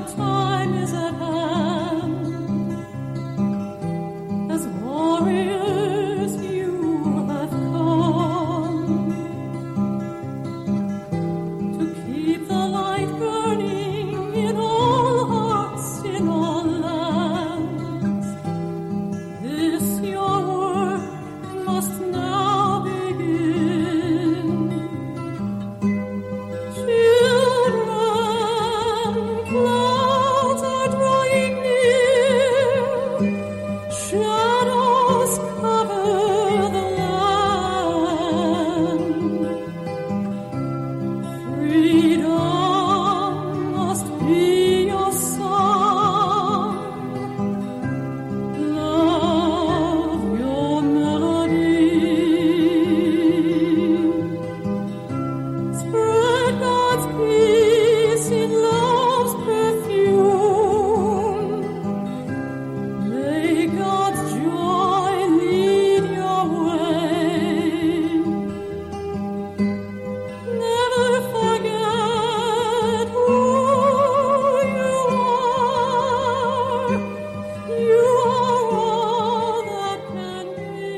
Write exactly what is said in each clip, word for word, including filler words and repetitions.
time is at hand. As warriors you have come to keep the light burning in all hearts, in all lands. This your work must now begin. Children, clouds are drawing near, shadows cover the land. Freedom must be your song, love your melody. Spread God's peace in love's perfume. May God's joy lead your way. Never forget who you are. You are all that can be.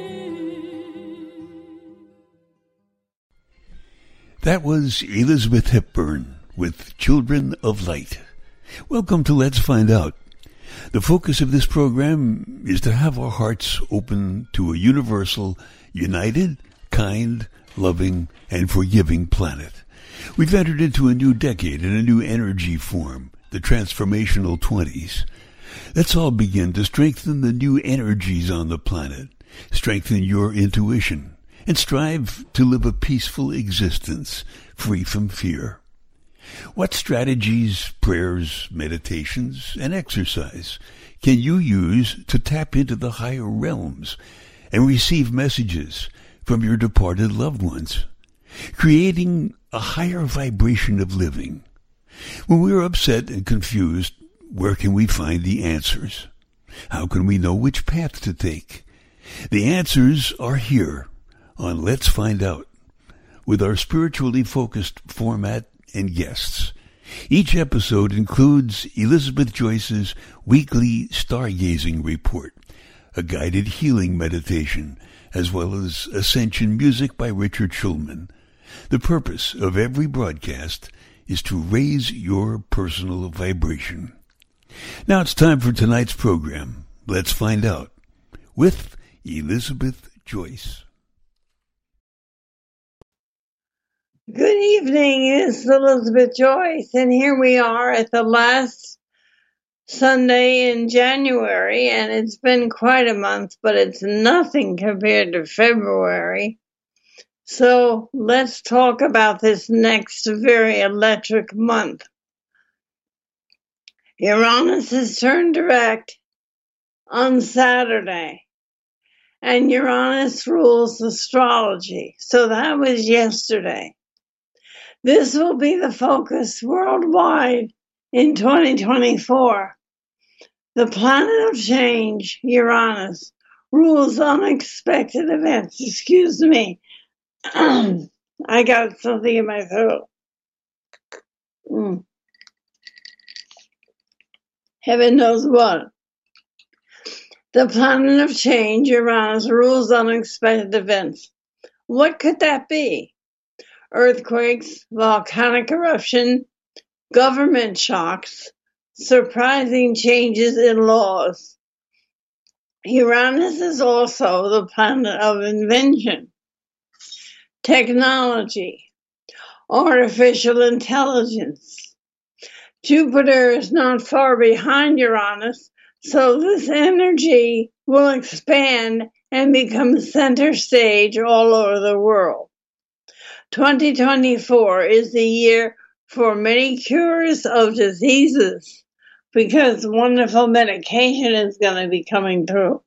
That was Elizabeth Hepburn with Children of Light. Welcome to Let's Find Out. The focus of this program is to have our hearts open to a universal, united, kind, loving, and forgiving planet. We've entered into a new decade and a new energy form, the transformational twenties. Let's all begin to strengthen the new energies on the planet, strengthen your intuition, and strive to live a peaceful existence free from fear. What strategies, prayers, meditations, and exercise can you use to tap into the higher realms and receive messages from your departed loved ones, creating a higher vibration of living? When we are upset and confused, where can we find the answers? How can we know which path to take? The answers are here on Let's Find Out, with our spiritually focused format and guests. Each episode includes Elizabeth Joyce's weekly stargazing report, a guided healing meditation, as well as Ascension music by Richard Schulman. The purpose of every broadcast is to raise your personal vibration. Now it's time for tonight's program, Let's Find Out, with Elizabeth Joyce. Good evening, it's Elizabeth Joyce, and here we are at the last Sunday in January, and it's been quite a month, but it's nothing compared to February. So let's talk about this next very electric month. Uranus has turned direct on Saturday, and Uranus rules astrology, so that was yesterday. This will be the focus worldwide in twenty twenty-four. The planet of change, Uranus, rules unexpected events. Excuse me. I got something in my throat. Mm. Heaven knows what. The planet of change, Uranus, rules unexpected events. What could that be? Earthquakes, volcanic eruption, government shocks, surprising changes in laws. Uranus is also the planet of invention, technology, artificial intelligence. Jupiter is not far behind Uranus, so this energy will expand and become center stage all over the world. twenty twenty-four is the year for many cures of diseases because wonderful medication is going to be coming through.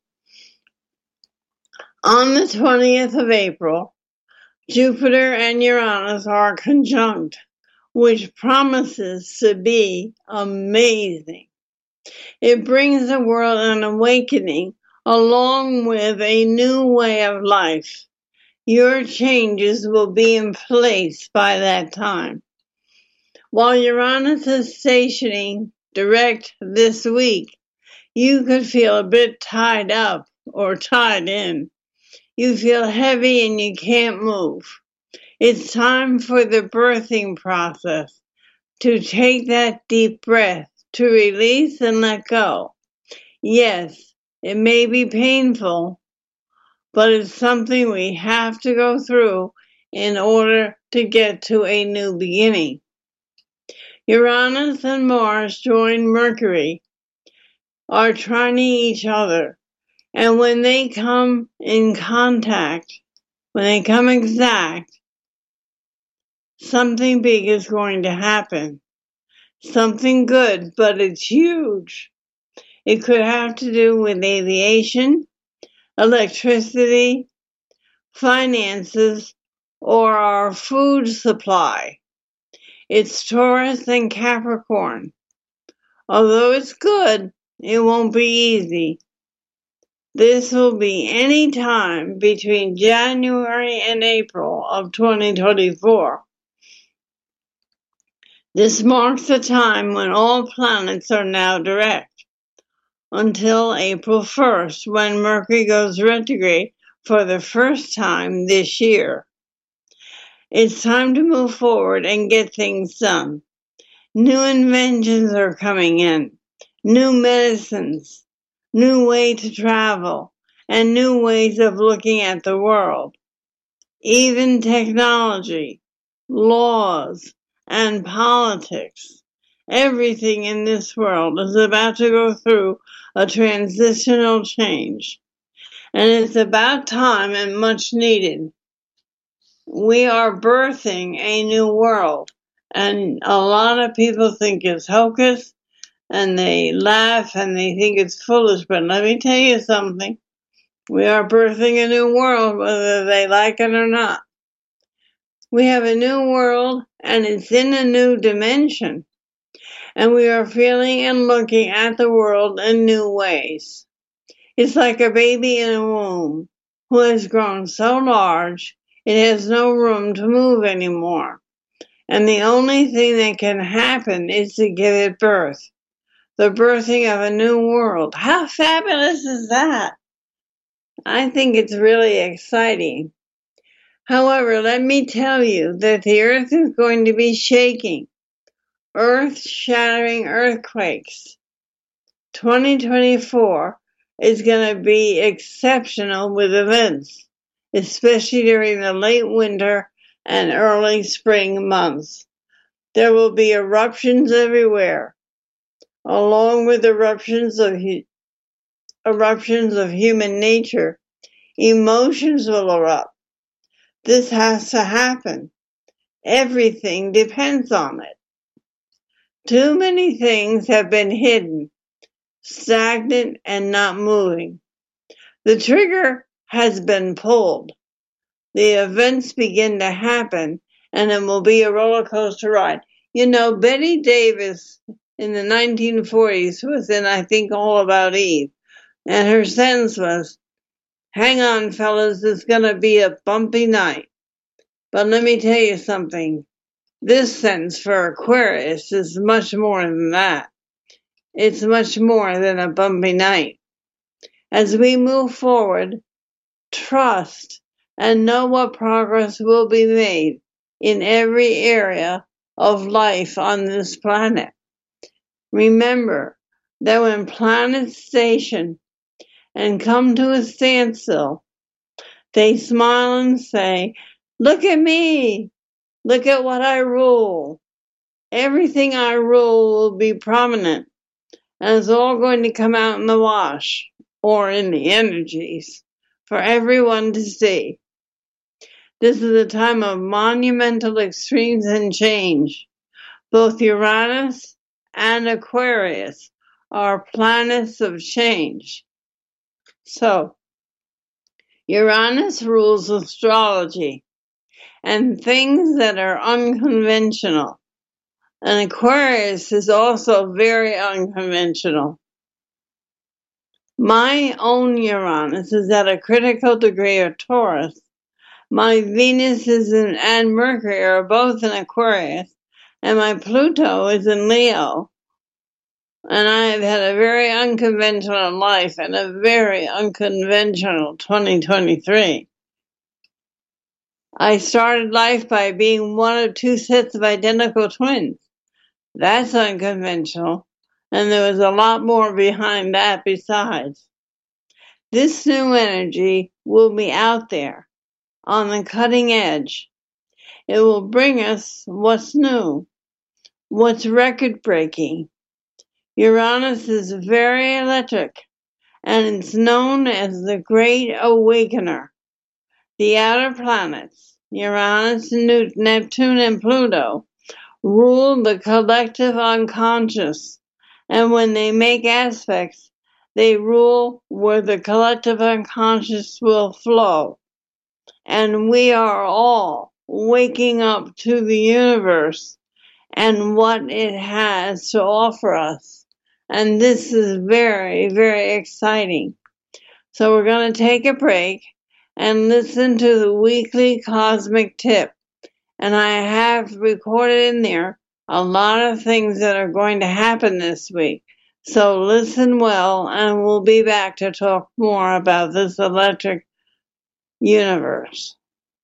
On the twentieth of April, Jupiter and Uranus are conjunct, which promises to be amazing. It brings the world an awakening along with a new way of life. Your changes will be in place by that time. While Uranus is stationing direct this week, you could feel a bit tied up or tied in. You feel heavy and you can't move. It's time for the birthing process, to take that deep breath, to release and let go. Yes, it may be painful, but it's something we have to go through in order to get to a new beginning. Uranus and Mars join Mercury, are trining each other, and when they come in contact, when they come exact, something big is going to happen. Something good, but it's huge. It could have to do with aviation, electricity, finances, or our food supply. It's Taurus and Capricorn. Although it's good, it won't be easy. This will be any time between January and April of twenty twenty-four. This marks the time when all planets are now direct, until April first, when Mercury goes retrograde for the first time this year. It's time to move forward and get things done. New inventions are coming in, new medicines, new way to travel, and new ways of looking at the world. Even technology, laws, and politics. Everything in this world is about to go through a transitional change. And it's about time and much needed. We are birthing a new world. And a lot of people think it's hocus, and they laugh and they think it's foolish. But let me tell you something. We are birthing a new world, whether they like it or not. We have a new world, and it's in a new dimension. And we are feeling and looking at the world in new ways. It's like a baby in a womb who has grown so large it has no room to move anymore. And the only thing that can happen is to give it birth. The birthing of a new world. How fabulous is that? I think it's really exciting. However, let me tell you that the earth is going to be shaking. Earth-shattering earthquakes. twenty twenty-four is going to be exceptional with events, especially during the late winter and early spring months. There will be eruptions everywhere, along with eruptions of hu- eruptions of human nature. Emotions will erupt. This has to happen. Everything depends on it. Too many things have been hidden, stagnant, and not moving. The trigger has been pulled. The events begin to happen, and it will be a roller coaster ride. You know, Betty Davis in the nineteen forties was in, I think, All About Eve, and her sentence was, "Hang on, fellas, it's going to be a bumpy night." But let me tell you something. This sentence for Aquarius is much more than that. It's much more than a bumpy night. As we move forward, trust and know what progress will be made in every area of life on this planet. Remember that when planets station and come to a standstill, they smile and say, "Look at me. Look at what I rule. Everything I rule will be prominent, and it's all going to come out in the wash, or in the energies, for everyone to see." This is a time of monumental extremes and change. Both Uranus and Aquarius are planets of change. So, Uranus rules astrology and things that are unconventional. And Aquarius is also very unconventional. My own Uranus is at a critical degree of Taurus. My Venus is in, and Mercury are both in Aquarius, and my Pluto is in Leo. and I have had a very unconventional life and a very unconventional twenty twenty-three. I started life by being one of two sets of identical twins. That's unconventional, and there was a lot more behind that besides. This new energy will be out there, on the cutting edge. It will bring us what's new, what's record-breaking. Uranus is very electric, and it's known as the Great Awakener. The outer planets, Uranus, Neptune, and Pluto, rule the collective unconscious, and when they make aspects, they rule where the collective unconscious will flow. And we are all waking up to the universe and what it has to offer us. And this is very, very exciting. So we're going to take a break and listen to the weekly cosmic tip. And I have recorded in there a lot of things that are going to happen this week. So listen well, and we'll be back to talk more about this electric universe.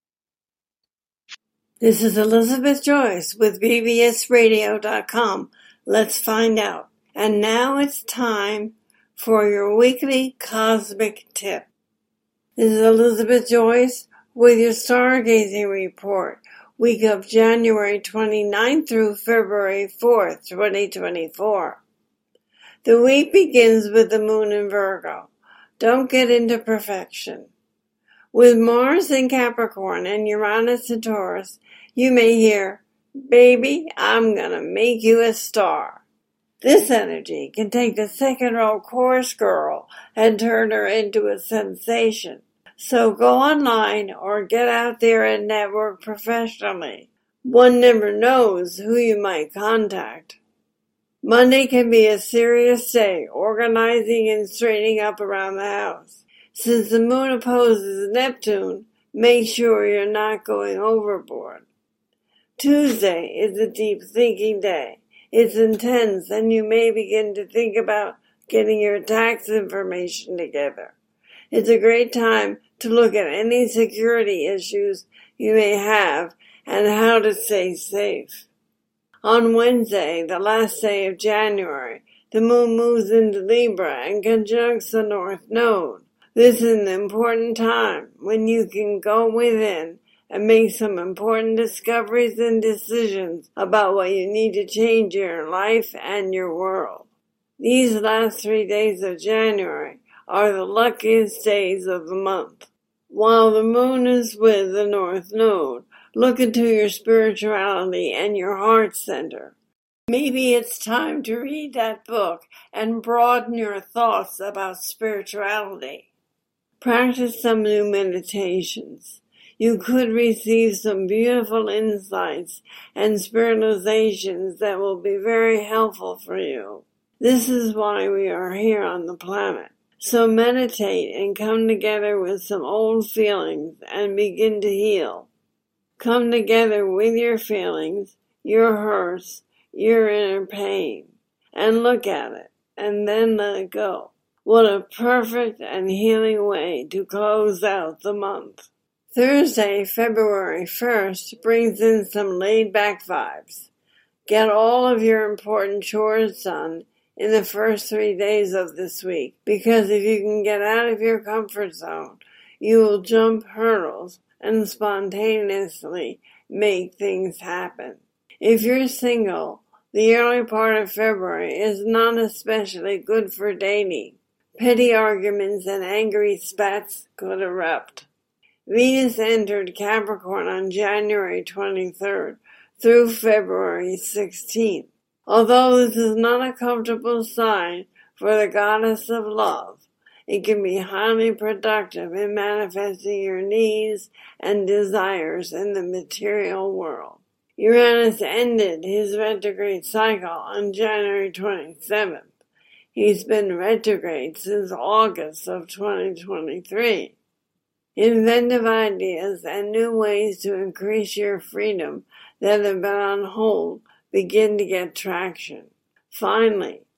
This is Elizabeth Joyce with B B S radio dot com. Let's find out. And now it's time for your weekly cosmic tip. This is Elizabeth Joyce with your stargazing report, week of January twenty-ninth through February fourth, twenty twenty-four. The week begins with the moon in Virgo. Don't get into perfection. With Mars in Capricorn and Uranus in Taurus, you may hear, "Baby, I'm gonna make you a star." This energy can take the second-row chorus girl and turn her into a sensation. So go online or get out there and network professionally. One never knows who you might contact. Monday can be a serious day, organizing and straightening up around the house. Since the moon opposes Neptune, make sure you're not going overboard. Tuesday is a deep thinking day. It's intense, and you may begin to think about getting your tax information together. It's a great time to look at any security issues you may have and how to stay safe. On Wednesday, the last day of January, the moon moves into Libra and conjuncts the North Node. This is an important time when you can go within and make some important discoveries and decisions about what you need to change in your life and your world. These last three days of January are the luckiest days of the month. While the moon is with the North Node, look into your spirituality and your heart center. Maybe it's time to read that book and broaden your thoughts about spirituality. Practice some new meditations. You could receive some beautiful insights and spiritualizations that will be very helpful for you. This is why we are here on the planet. So meditate and come together with some old feelings and begin to heal. Come together with your feelings, your hurts, your inner pain, and look at it, and then let it go. What a perfect and healing way to close out the month. Thursday, February first, brings in some laid-back vibes. Get all of your important chores done in the first three days of this week, because if you can get out of your comfort zone, you will jump hurdles and spontaneously make things happen. If you're single, the early part of February is not especially good for dating. Petty arguments and angry spats could erupt. Venus entered Capricorn on January twenty-third through February sixteenth. Although this is not a comfortable sign for the goddess of love, it can be highly productive in manifesting your needs and desires in the material world. Uranus ended his retrograde cycle on January twenty-seventh. He's been retrograde since August of twenty twenty-three. Inventive ideas and new ways to increase your freedom that have been on hold begin to get traction. Finally,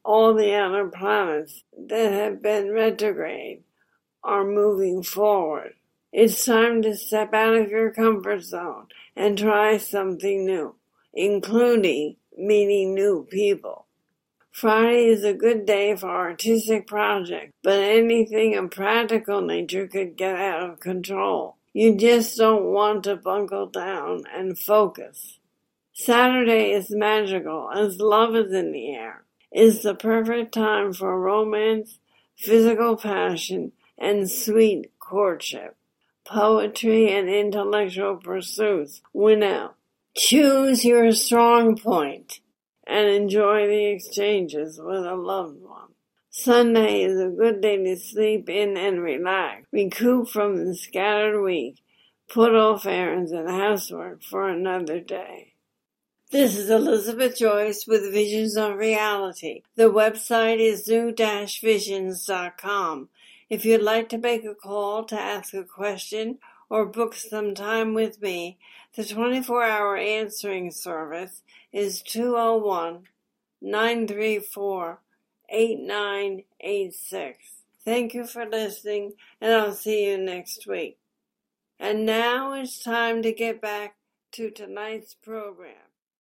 all the other planets that have been retrograde are moving forward. It's time to step out of your comfort zone and try something new, including meeting new people. Friday is a good day for artistic projects, but anything of practical nature could get out of control. You just don't want to buckle down and focus. Saturday is magical as love is in the air. It's the perfect time for romance, physical passion, and sweet courtship. Poetry and intellectual pursuits win out. Choose your strong point and enjoy the exchanges with a loved one. Sunday is a good day to sleep in and relax, recoup from the scattered week, put off errands and housework for another day. This is Elizabeth Joyce with Visions of Reality. The website is zoo dash visions dot com. If you'd like to make a call to ask a question or book some time with me, the twenty-four hour answering service is two oh one, nine three four, eight nine eight six. Thank you for listening, and I'll see you next week. And now it's time to get back to tonight's program.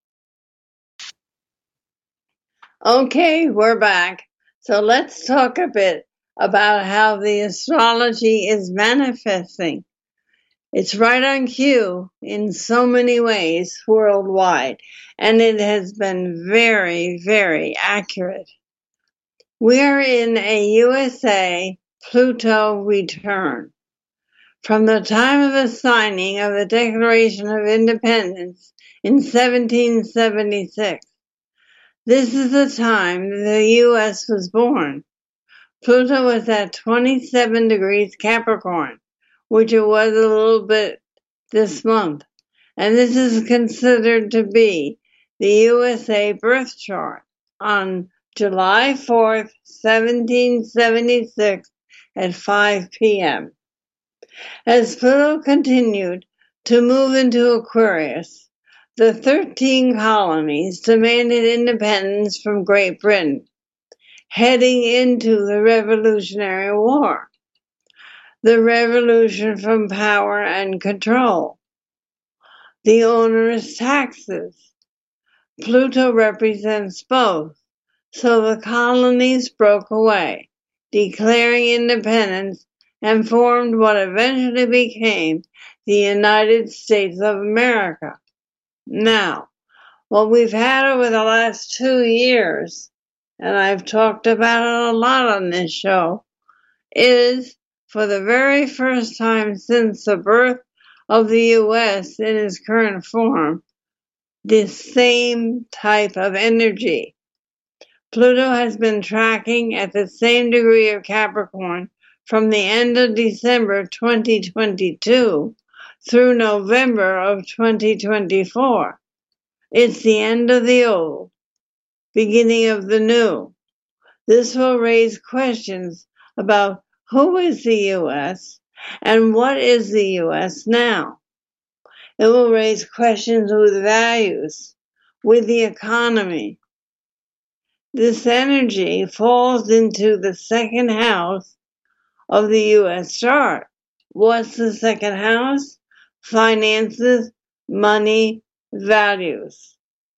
Okay, we're back. So let's talk a bit about how the astrology is manifesting. It's right on cue in so many ways worldwide, and it has been very, very accurate. We are in a U S A Pluto return. From the time of the signing of the Declaration of Independence in seventeen seventy-six, this is the time the U S was born. Pluto was at twenty-seven degrees Capricorn, which it was a little bit this month, and this is considered to be the U S A birth chart on July fourth, seventeen seventy-six at five p.m. As Pluto continued to move into Aquarius, the thirteen colonies demanded independence from Great Britain, heading into the Revolutionary War, the revolution from power and control, the onerous taxes. Pluto represents both, so the colonies broke away, declaring independence, and formed what eventually became the United States of America. Now, what we've had over the last two years, and I've talked about it a lot on this show, is, for the very first time since the birth of the U S in its current form, the same type of energy. Pluto has been tracking at the same degree of Capricorn from the end of December twenty twenty-two through November of twenty twenty-four. It's the end of the old, beginning of the new. This will raise questions about who is the U S and what is the U S now. It will raise questions with values, with the economy. This energy falls into the second house of the U S chart. What's the second house? Finances, money, values.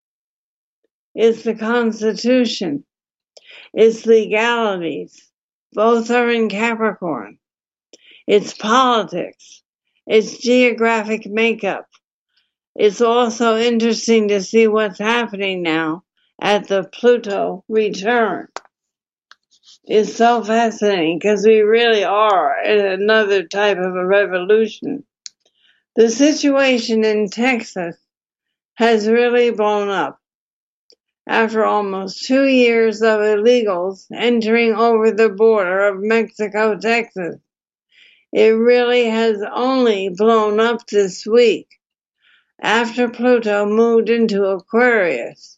It's the Constitution. It's legalities. Both are in Capricorn. It's politics. It's geographic makeup. It's also interesting to see what's happening now at the Pluto return. It's so fascinating because we really are in another type of a revolution. The situation in Texas has really blown up. After almost two years of illegals entering over the border of Mexico, Texas, it really has only blown up this week after Pluto moved into Aquarius.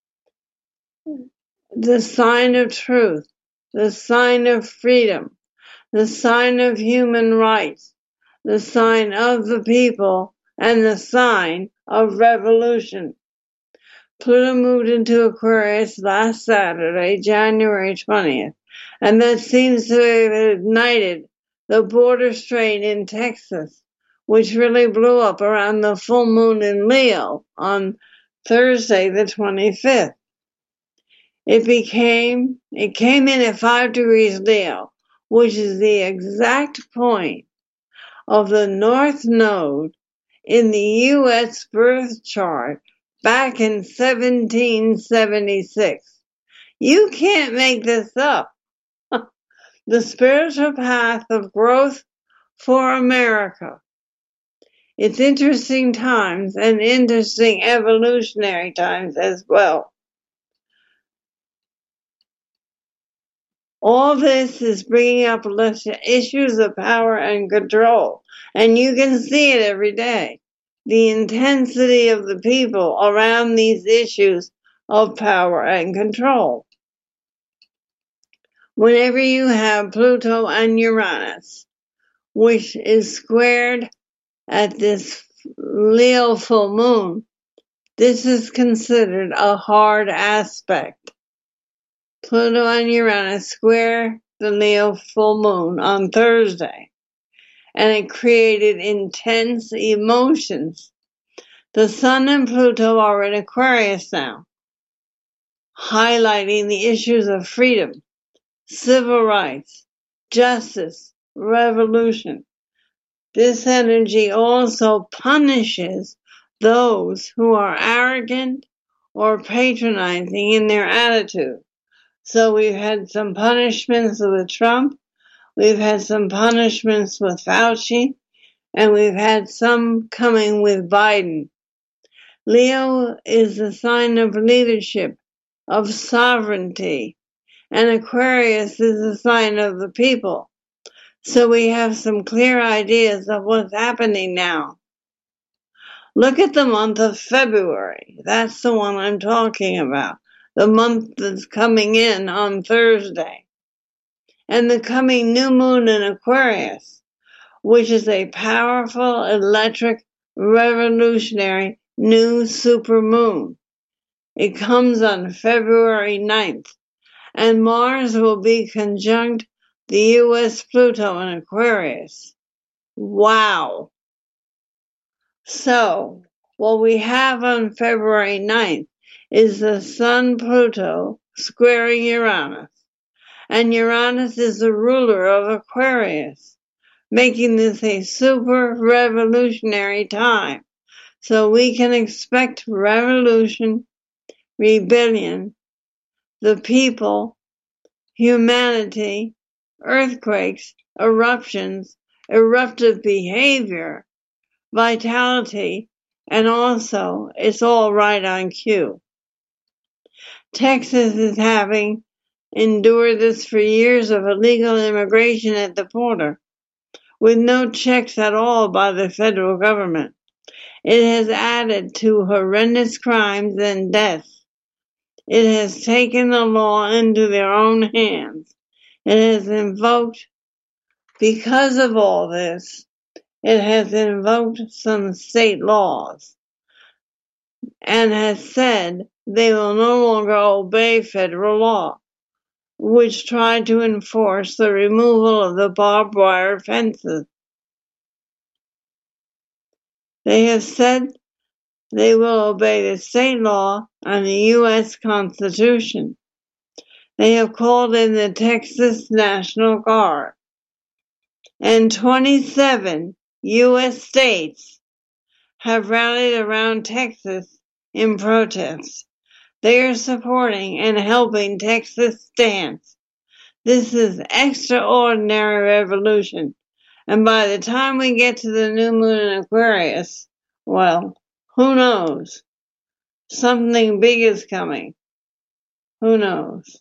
The sign of truth, the sign of freedom, the sign of human rights, the sign of the people, and the sign of revolution. Pluto moved into Aquarius last Saturday, January twentieth, and that seems to have ignited the border strain in Texas, which really blew up around the full moon in Leo on Thursday the twenty-fifth. It became, it came in at five degrees Leo, which is the exact point of the North Node in the U S birth chart back in seventeen seventy-six. You can't make this up. The spiritual path of growth for America. It's interesting times and interesting evolutionary times as well. All this is bringing up issues of power and control, and you can see it every day. The intensity of the people around these issues of power and control. Whenever you have Pluto and Uranus, which is squared at this Leo full moon, this is considered a hard aspect. Pluto and Uranus square the Leo full moon on Thursday, and it created intense emotions. The Sun and Pluto are in Aquarius now, highlighting the issues of freedom, civil rights, justice, revolution. This energy also punishes those who are arrogant or patronizing in their attitude. So we've had some punishments with Trump, we've had some punishments with Fauci, and we've had some coming with Biden. Leo is the sign of leadership, of sovereignty, and Aquarius is the sign of the people. So we have some clear ideas of what's happening now. Look at the month of February. That's the one I'm talking about. The month that's coming in on Thursday. And the coming new moon in Aquarius, which is a powerful, electric, revolutionary new supermoon. It comes on February ninth, and Mars will be conjunct the U S Pluto in Aquarius. Wow! So, what we have on February ninth is the Sun Pluto squaring Uranus, and Uranus is the ruler of Aquarius, making this a super revolutionary time. So we can expect revolution, rebellion, the people, humanity, earthquakes, eruptions, eruptive behavior, vitality, and also it's all right on cue. Texas is having endured this for years of illegal immigration at the border, with no checks at all by the federal government. It has added to horrendous crimes and deaths. It has taken the law into their own hands. It has invoked, because of all this, it has invoked some state laws and has said they will no longer obey federal law, which tried to enforce the removal of the barbed wire fences. They have said they will obey the state law and the U S Constitution. They have called in the Texas National Guard. And twenty-seven U S states have rallied around Texas in protest. They are supporting and helping Texas stand. This is extraordinary revolution. And by the time we get to the new moon in Aquarius, well, who knows? Something big is coming. Who knows?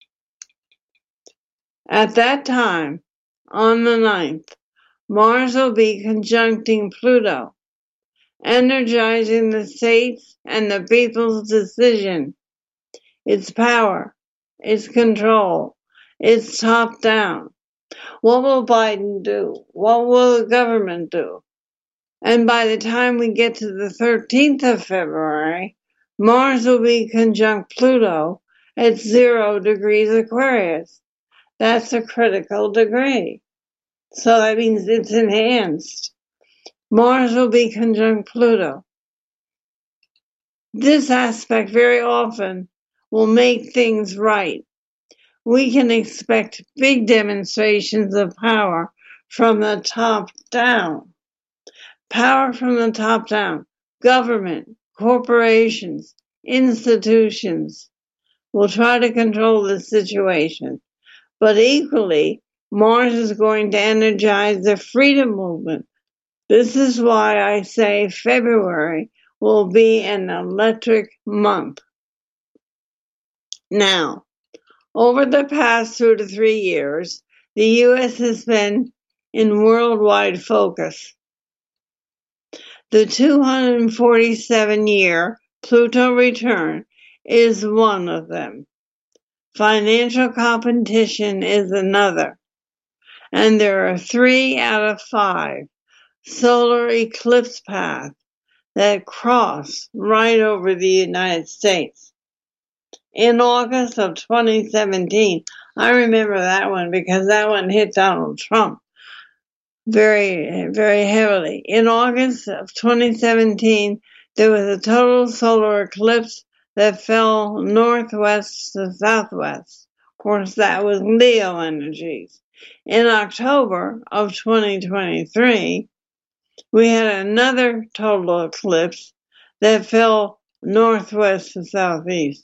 At that time, on the ninth, Mars will be conjuncting Pluto, energizing the states and the people's decision, its power, its control, its top down. What will Biden do? What will the government do? And by the time we get to the thirteenth of February, Mars will be conjunct Pluto at zero degrees Aquarius. That's a critical degree. So that means it's enhanced. Mars will be conjunct Pluto. This aspect very often will make things right. We can expect big demonstrations of power from the top down. Power from the top down. Government, corporations, institutions will try to control the situation. But equally, Mars is going to energize the freedom movement. This is why I say February will be an electric month. Now, over the past two to three years, the U S has been in worldwide focus. The two hundred forty-seven year Pluto return is one of them. Financial competition is another. And there are three out of five solar eclipse paths that cross right over the United States. In August of twenty seventeen, I remember that one because that one hit Donald Trump very, very heavily. In August of twenty seventeen, there was a total solar eclipse that fell northwest to southwest. Of course, that was Leo energies. In October of twenty twenty-three, we had another total eclipse that fell northwest to southeast.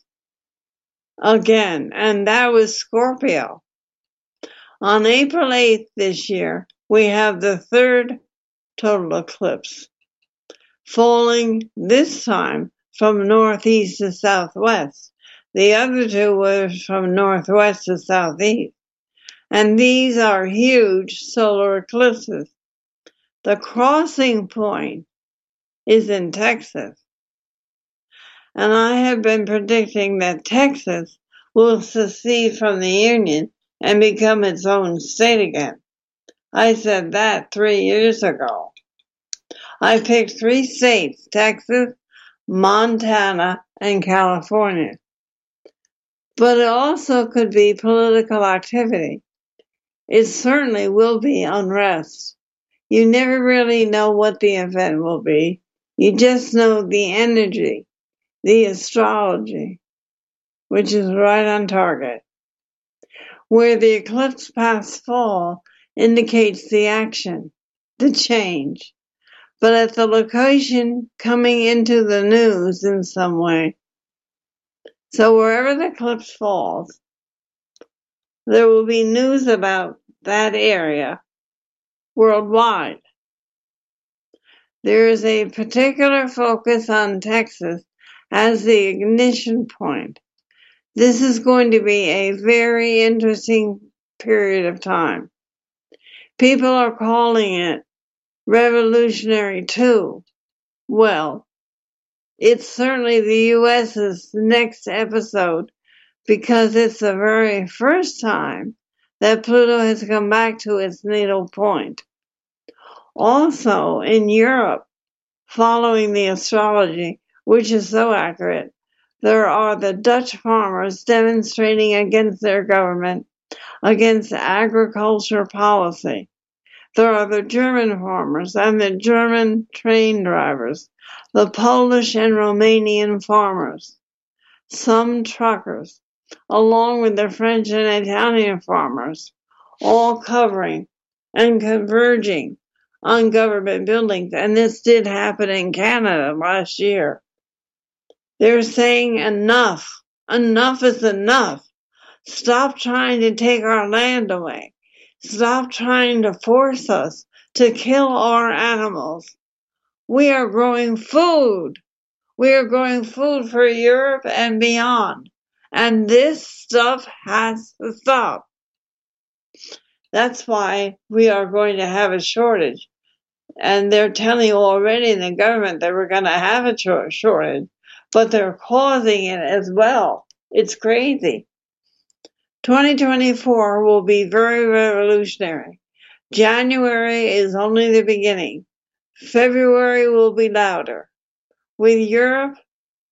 Again, and that was Scorpio. On April eighth this year, we have the third total eclipse, falling this time from northeast to southwest. The other two were from northwest to southeast. And these are huge solar eclipses. The crossing point is in Texas. And I have been predicting that Texas will secede from the Union and become its own state again. I said that three years ago. I picked three states, Texas, Montana, and California. But it also could be political activity. It certainly will be unrest. You never really know what the event will be. You just know the energy, the astrology, which is right on target. Where the eclipse paths fall indicates the action, the change, but at the location coming into the news in some way. So wherever the eclipse falls, there will be news about that area worldwide. There is a particular focus on Texas as the ignition point. This is going to be a very interesting period of time. People are calling it Revolutionary two. Well, it's certainly the U S's next episode because it's the very first time that Pluto has come back to its natal point. Also, in Europe, following the astrology, which is so accurate, there are the Dutch farmers demonstrating against their government, against agriculture policy. There are the German farmers and the German train drivers, the Polish and Romanian farmers, some truckers, along with the French and Italian farmers, all covering and converging on government buildings. And this did happen in Canada last year. They're saying enough. Enough is enough. Stop trying to take our land away. Stop trying to force us to kill our animals. We are growing food. We are growing food for Europe and beyond. And this stuff has to stop. That's why we are going to have a shortage. And they're telling you already in the government that we're going to have a shortage. But they're causing it as well. It's crazy. twenty twenty-four will be very revolutionary. January is only the beginning. February will be louder. With Europe,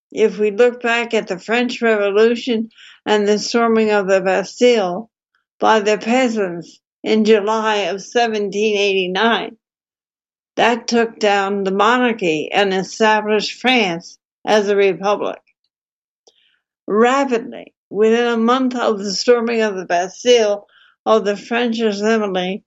If we look back at the French Revolution and the storming of the Bastille by the peasants in July of seventeen eighty-nine, that took down the monarchy and established France as a republic. Rapidly, within a month of the storming of the Bastille of the French Assembly,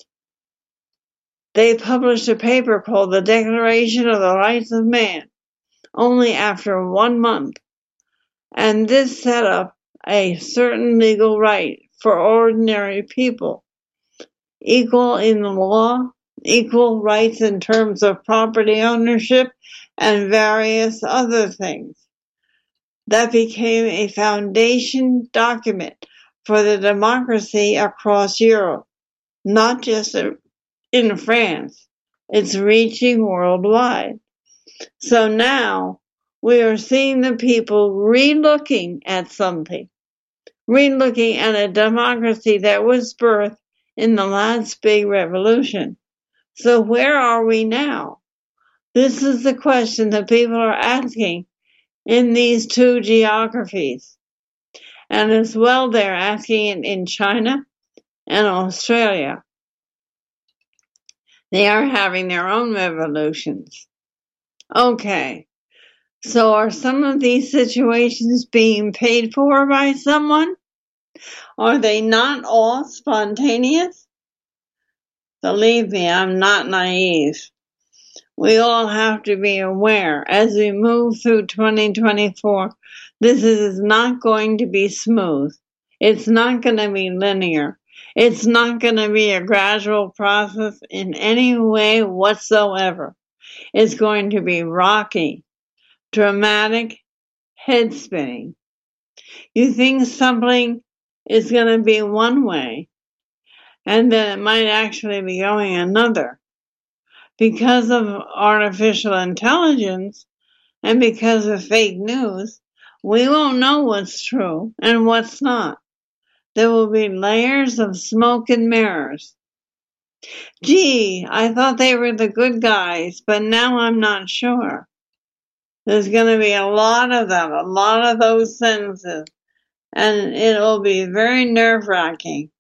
they published a paper called the Declaration of the Rights of Man, only after one month. And this set up a certain legal right for ordinary people, equal in the law, equal rights in terms of property ownership, and various other things. That became a foundation document for the democracy across Europe, not just in France. It's reaching worldwide. So now we are seeing the people re-looking at something, re-looking at a democracy that was birthed in the last big revolution. So where are we now? This is the question that people are asking in these two geographies. And as well, they're asking it in China and Australia. They are having their own revolutions. Okay, so are some of these situations being paid for by someone? Are they not all spontaneous? Believe me, I'm not naive. We all have to be aware as we move through twenty twenty-four, this is not going to be smooth. It's not going to be linear. It's not going to be a gradual process in any way whatsoever. It's going to be rocky, dramatic, head spinning. You think something is going to be one way, and then it might actually be going another. Because of artificial intelligence and because of fake news, we won't know what's true and what's not. There will be layers of smoke and mirrors. Gee, I thought they were the good guys, but now I'm not sure. There's going to be a lot of them, a lot of those sentences, and it will be very nerve-wracking.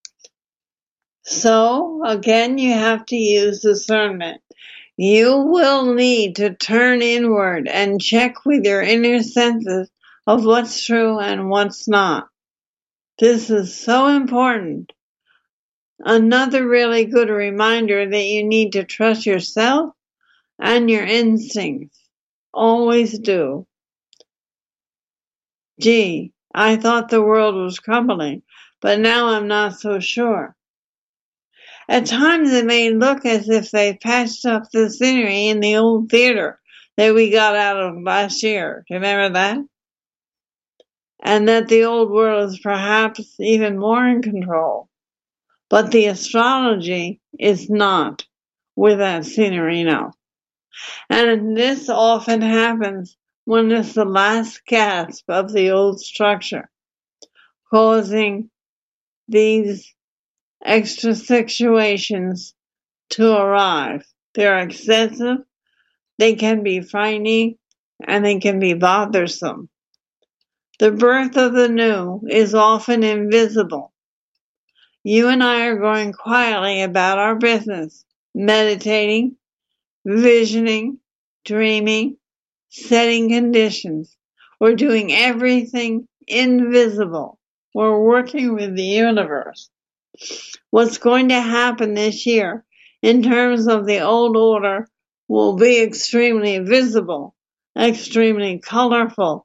So, again, you have to use discernment. You will need to turn inward and check with your inner senses of what's true and what's not. This is so important. Another really good reminder that you need to trust yourself and your instincts. Always do. Gee, I thought the world was crumbling, but now I'm not so sure. At times it may look as if they patched up the scenery in the old theater that we got out of last year. Do you remember that? And that the old world is perhaps even more in control. But the astrology is not with that scenery now. And this often happens when it's the last gasp of the old structure, causing these extra situations to arrive. They're excessive, they can be frightening, and they can be bothersome. The birth of the new is often invisible. You and I are going quietly about our business, meditating, visioning, dreaming, setting conditions. We're doing everything invisible. We're working with the universe. What's going to happen this year in terms of the old order will be extremely visible, extremely colorful,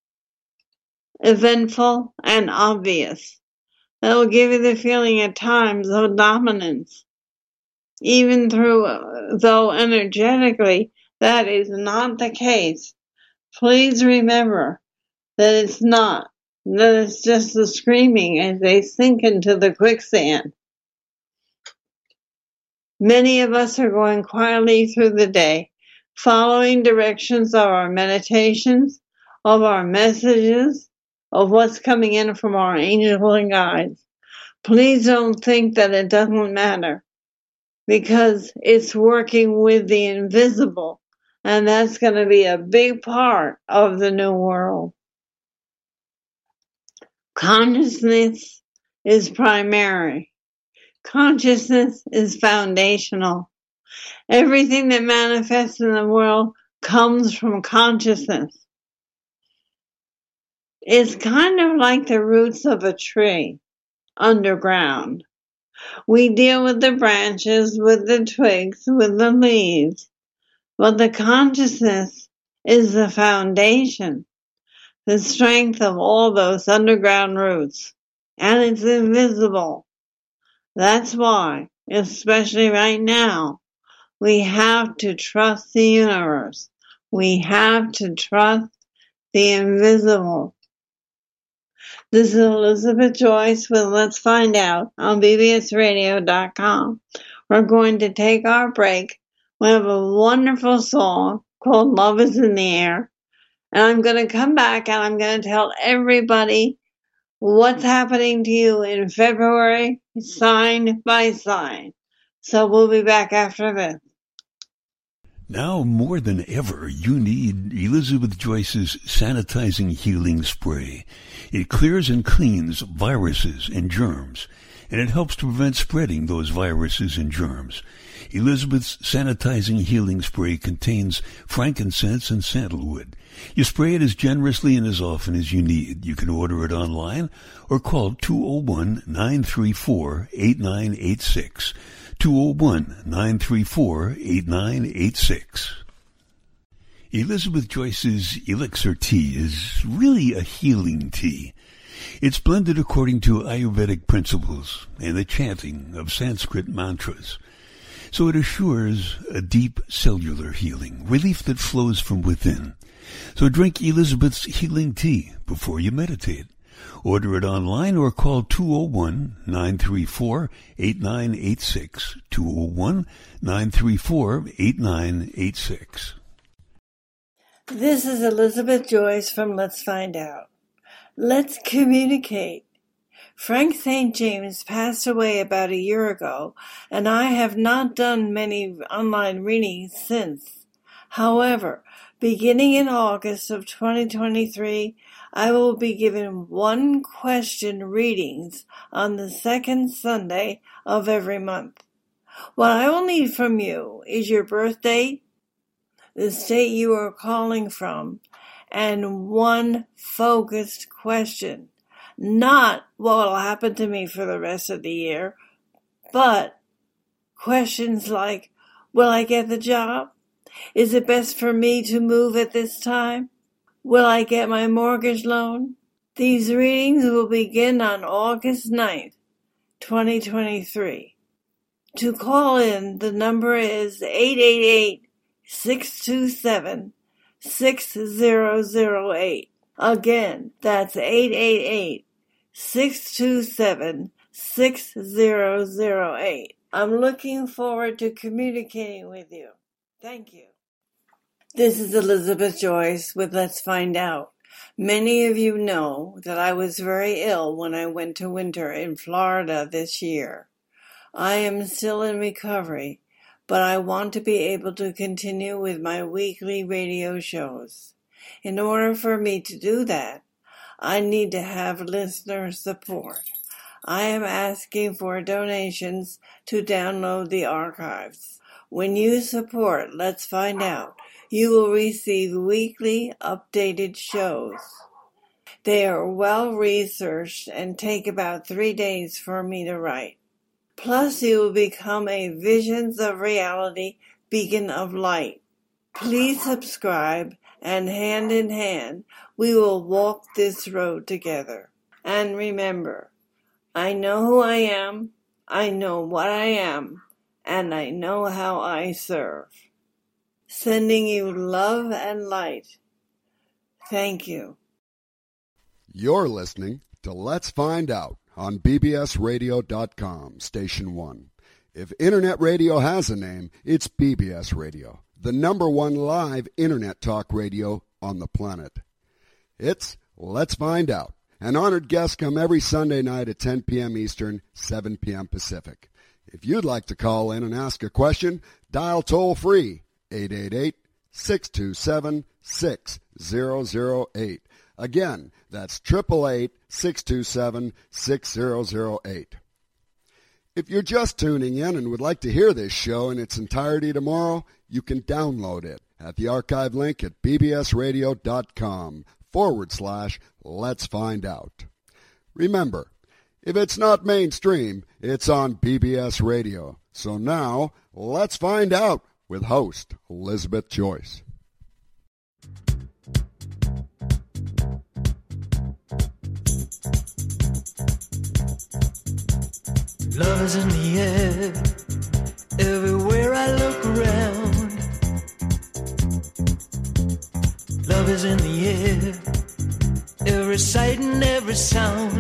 eventful, and obvious. That will give you the feeling at times of dominance. Even through, though energetically that is not the case, please remember that it's not, that it's just the screaming as they sink into the quicksand. Many of us are going quietly through the day, following directions of our meditations, of our messages, of what's coming in from our angels and guides. Please don't think that it doesn't matter, because it's working with the invisible And that's going to be a big part of the new world. Consciousness is primary. Consciousness is foundational. Everything that manifests in the world comes from consciousness. It's kind of like the roots of a tree underground. We deal with the branches, with the twigs, with the leaves, but the consciousness is the foundation, the strength of all those underground roots, and it's invisible. That's why, especially right now, we have to trust the universe. We have to trust the invisible. This is Elizabeth Joyce with Let's Find Out on B B S radio dot com. We're going to take our break. We have a wonderful song called Love is in the Air. And I'm going to come back and I'm going to tell everybody what's happening to you in February, sign by sign. So we'll be back after this. Now more than ever, you need Elizabeth Joyce's Sanitizing Healing Spray. It clears and cleans viruses and germs, and it helps to prevent spreading those viruses and germs. Elizabeth's Sanitizing Healing Spray contains frankincense and sandalwood. You spray it as generously and as often as you need. You can order it online or call two oh one, nine three four, eight nine eight six. two oh one, nine three four, eight nine eight six. Elizabeth Joyce's Elixir Tea is really a healing tea. It's blended according to Ayurvedic principles and the chanting of Sanskrit mantras. So it assures a deep cellular healing, relief that flows from within. So drink Elizabeth's healing tea before you meditate. Order it online or call two oh one, nine three four, eight nine eight six, two oh one, nine three four, eight nine eight six. This is Elizabeth Joyce from Let's Find Out. Let's communicate. Frank Saint James passed away about a year ago, and I have not done many online readings since. However, beginning in August of twenty twenty-three, I will be giving one question readings on the second Sunday of every month. What I will need from you is your birth date, the state you are calling from, and one focused question. Not what will happen to me for the rest of the year, but questions like, will I get the job? Is it best for me to move at this time? Will I get my mortgage loan? These readings will begin on August ninth, twenty twenty-three. To call in, the number is eight eight eight, six two seven, six zero zero eight. Again, that's eight eight eight, six two seven, six zero zero eight. I'm looking forward to communicating with you. Thank you. This is Elizabeth Joyce with Let's Find Out. Many of you know that I was very ill when I went to winter in Florida this year. I am still in recovery, but I want to be able to continue with my weekly radio shows. In order for me to do that, I need to have listener support. I am asking for donations to download the archives. When you support Let's Find Out, you will receive weekly updated shows. They are well researched and take about three days for me to write. Plus, you will become a Visions of Reality beacon of light. Please subscribe, and hand in hand, we will walk this road together. And remember, I know who I am, I know what I am, and I know how I serve. Sending you love and light. Thank you. You're listening to Let's Find Out on B B S radio dot com, Station one. If Internet radio has a name, it's B B S Radio, the number one live Internet talk radio on the planet. It's Let's Find Out. An honored guest come every Sunday night at ten p.m. Eastern, seven p.m. Pacific. If you'd like to call in and ask a question, dial toll-free eight eight eight, six two seven, six zero zero eight. Again, that's eight eight eight, six two seven, six zero zero eight. If you're just tuning in and would like to hear this show in its entirety tomorrow, you can download it at the archive link at bbsradio.com forward slash let's find out. Remember, if it's not mainstream, it's on B B S Radio. So now, let's find out with host Elizabeth Joyce. Love is in the air, everywhere I look around. Love is in the air, every sight and every sound.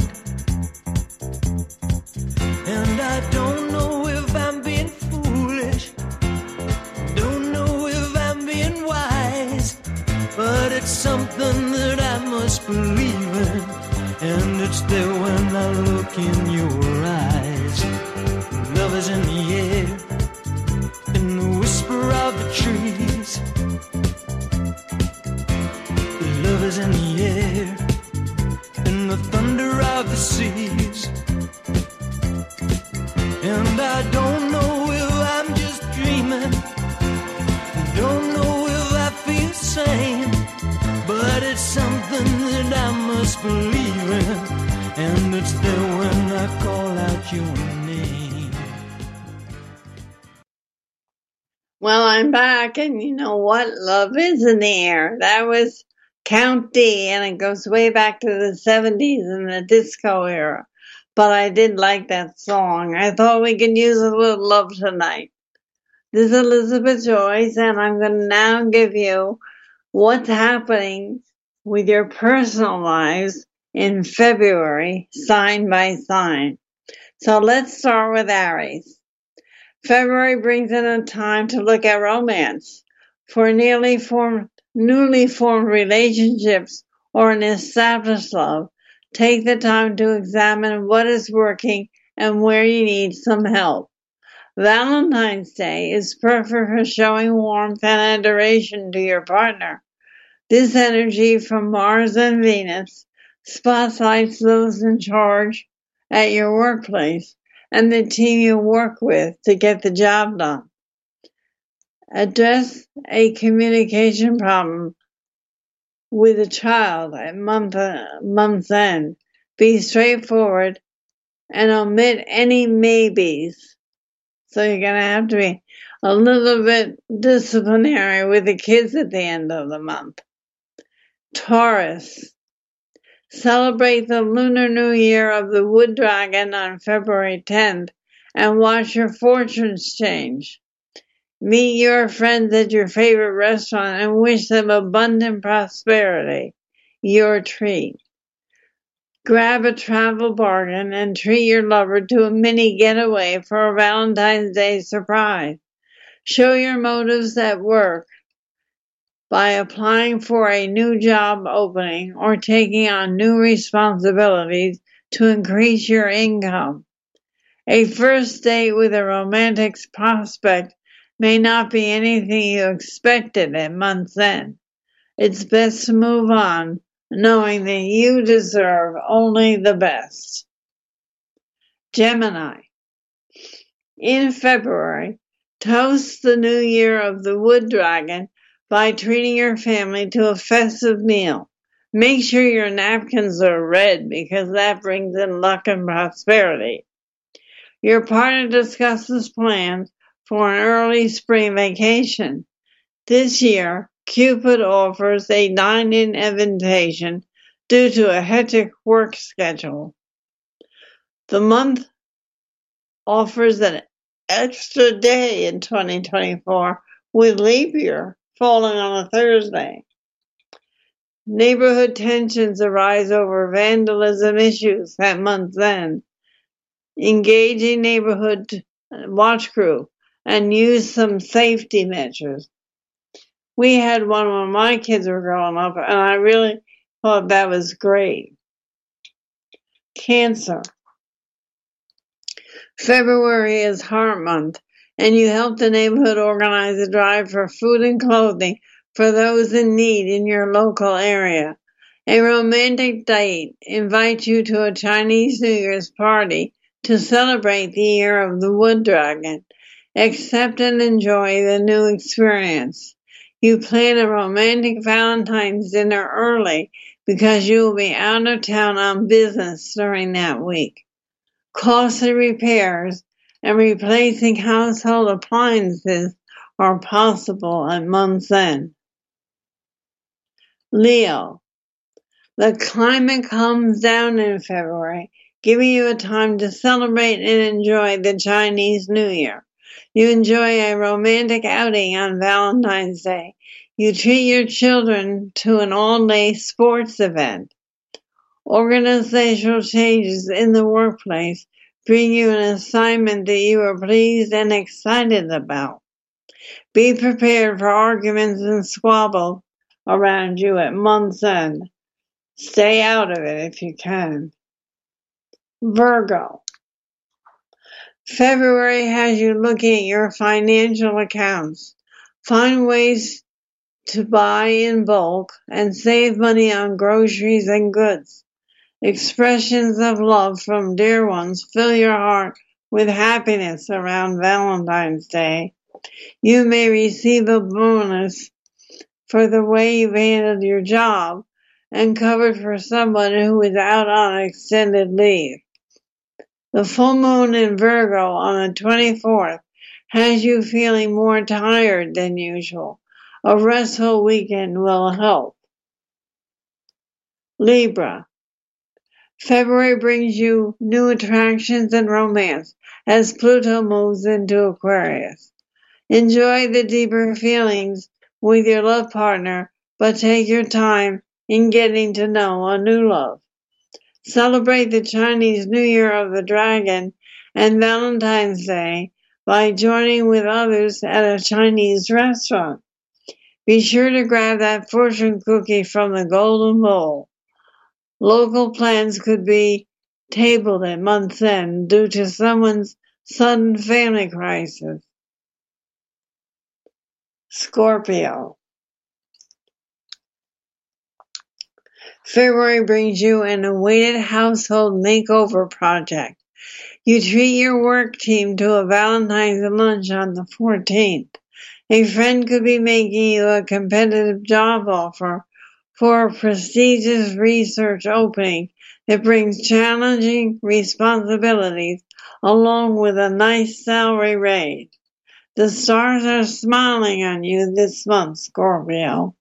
And I don't know if I'm being foolish, don't know if I'm being wise, but it's something that I must believe in, and it's there when I look in your eyes. Love is in the air, in the whisper of the trees. Love is in the air, in the thunder of the seas. And I don't know if I'm just dreaming, don't know if I feel sane, but it's something that I must believe in, and it's there when I call out your name. Well, I'm back, and you know what? Love is in the air. That was Count D, and it goes way back to the seventies and the disco era. But I did like that song. I thought we could use a little love tonight. This is Elizabeth Joyce, and I'm going to now give you what's happening with your personal lives in February, sign by sign. So let's start with Aries. February brings in a time to look at romance. For nearly formed, newly formed relationships or an established love, take the time to examine what is working and where you need some help. Valentine's Day is perfect for showing warmth and adoration to your partner. This energy from Mars and Venus spotlights those in charge at your workplace and the team you work with to get the job done. Address a communication problem with a child at month, month's end. Be straightforward and omit any maybes. So you're going to have to be a little bit disciplinary with the kids at the end of the month. Taurus. Celebrate the Lunar New Year of the Wood Dragon on February tenth and watch your fortunes change. Meet your friends at your favorite restaurant and wish them abundant prosperity. Your treat. Grab a travel bargain and treat your lover to a mini getaway for a Valentine's Day surprise. Show your motives at work by applying for a new job opening or taking on new responsibilities to increase your income. A first date with a romantic prospect may not be anything you expected at month's end. It's best to move on, knowing that you deserve only the best. Gemini. In February, toast the new year of the Wood Dragon by treating your family to a festive meal. Make sure your napkins are red because that brings in luck and prosperity. Your partner discusses plans for an early spring vacation. This year, Cupid offers a dine-in invitation due to a hectic work schedule. The month offers an extra day in twenty twenty-four with leap year falling on a Thursday. Neighborhood tensions arise over vandalism issues at month's end. Engage a neighborhood watch crew and use some safety measures. We had one when my kids were growing up, and I really thought that was great. Cancer. February is Heart Month, and you help the neighborhood organize a drive for food and clothing for those in need in your local area. A romantic date invites you to a Chinese New Year's party to celebrate the year of the wood dragon. Accept and enjoy the new experience. You plan a romantic Valentine's dinner early because you will be out of town on business during that week. Costly repairs and replacing household appliances are possible at month's end. Leo, the climate comes down in February, giving you a time to celebrate and enjoy the Chinese New Year. You enjoy a romantic outing on Valentine's Day. You treat your children to an all-day sports event. Organizational changes in the workplace bring you an assignment that you are pleased and excited about. Be prepared for arguments and squabbles around you at month's end. Stay out of it if you can. Virgo. February has you looking at your financial accounts. Find ways to buy in bulk and save money on groceries and goods. Expressions of love from dear ones fill your heart with happiness around Valentine's Day. You may receive a bonus for the way you've handled your job and covered for someone who is out on extended leave. The full moon in Virgo on the twenty-fourth has you feeling more tired than usual. A restful weekend will help. Libra. February brings you new attractions and romance as Pluto moves into Aquarius. Enjoy the deeper feelings with your love partner, but take your time in getting to know a new love. Celebrate the Chinese New Year of the Dragon and Valentine's Day by joining with others at a Chinese restaurant. Be sure to grab that fortune cookie from the Golden Bowl. Local plans could be tabled at month's end due to someone's sudden family crisis. Scorpio. February brings you an awaited household makeover project. You treat your work team to a Valentine's lunch on the fourteenth. A friend could be making you a competitive job offer for a prestigious research opening that brings challenging responsibilities along with a nice salary raise. The stars are smiling on you this month, Scorpio.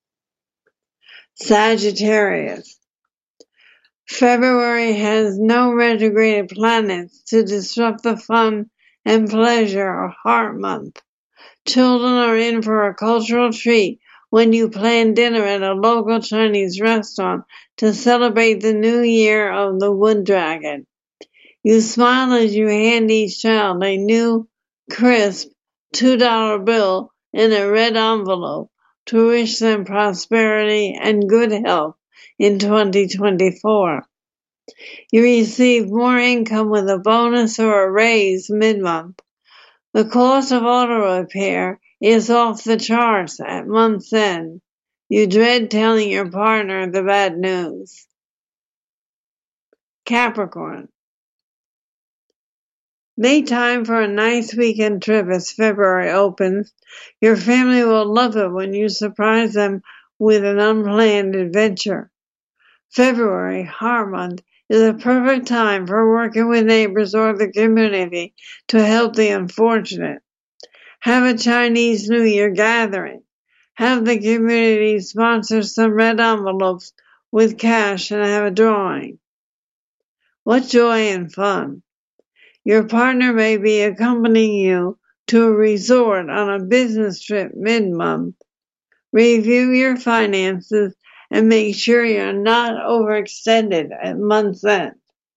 Sagittarius. February has no retrograde planets to disrupt the fun and pleasure of Heart Month. Children are in for a cultural treat when you plan dinner at a local Chinese restaurant to celebrate the new year of the wood dragon. You smile as you hand each child a new, crisp two dollar bill in a red envelope to wish them prosperity and good health in twenty twenty-four. You receive more income with a bonus or a raise mid-month. The cost of auto repair is off the charts at month's end. You dread telling your partner the bad news. Capricorn. Make time for a nice weekend trip as February opens. Your family will love it when you surprise them with an unplanned adventure. February, Heart Month, is a perfect time for working with neighbors or the community to help the unfortunate. Have a Chinese New Year gathering. Have the community sponsor some red envelopes with cash and have a drawing. What joy and fun. Your partner may be accompanying you to a resort on a business trip mid-month. Review your finances and make sure you're not overextended at month's end.